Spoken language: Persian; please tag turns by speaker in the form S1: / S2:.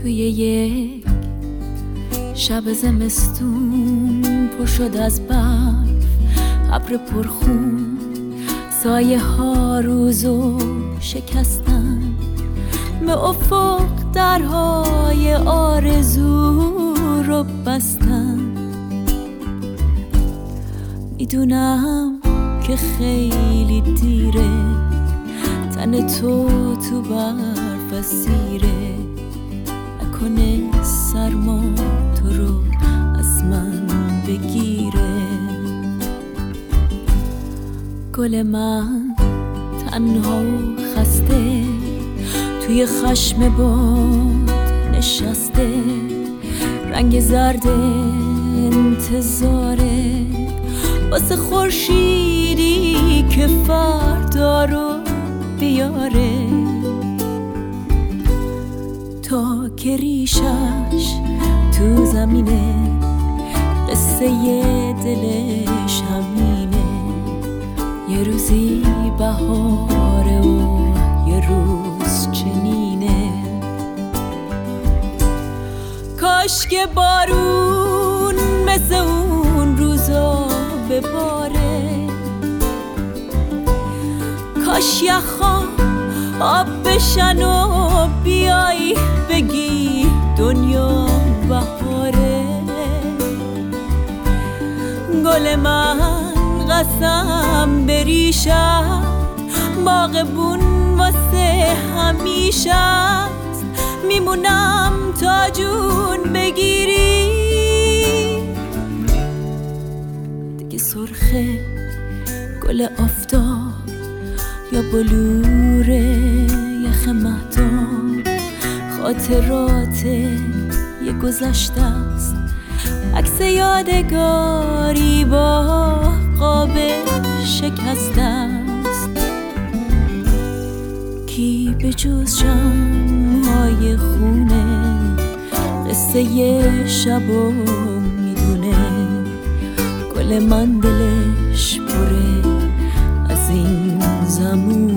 S1: توی یک شب زمستون پر شد از برف، ابر پرخون، سایه ها روزو شکستن، به افق درهای آرزو رو بستن. میدونم که خیلی دیره، تن تو برف اسیره، نکنه سرما تو رو از من بگیره. گل من تنها و خسته توی خشم باد نشسته، رنگ زرد انتظاره واسه خورشیدی که فردا رو بیاره. تا که ریشش تو زمینه، قصه دلش همینه، یه روزی بهاره و یه روز چنینه. کاش که بارون مثل اون روزا بباره، کاش یخا آب بشن و بیای بگی دنیا بهاره. گل من قسم به ریشت، باغبون واسه همیشه است، میمونم تا جون بگیری. دیگه سرخه گل آفتاب یا بلور یخ مهتاب، خاطرات یه گذشته است، عکس یادگاری با قاب شکسته است. کی به جز شمع‌های خونه قصه شبو میدونه؟ گل من دلش پره از این زمون.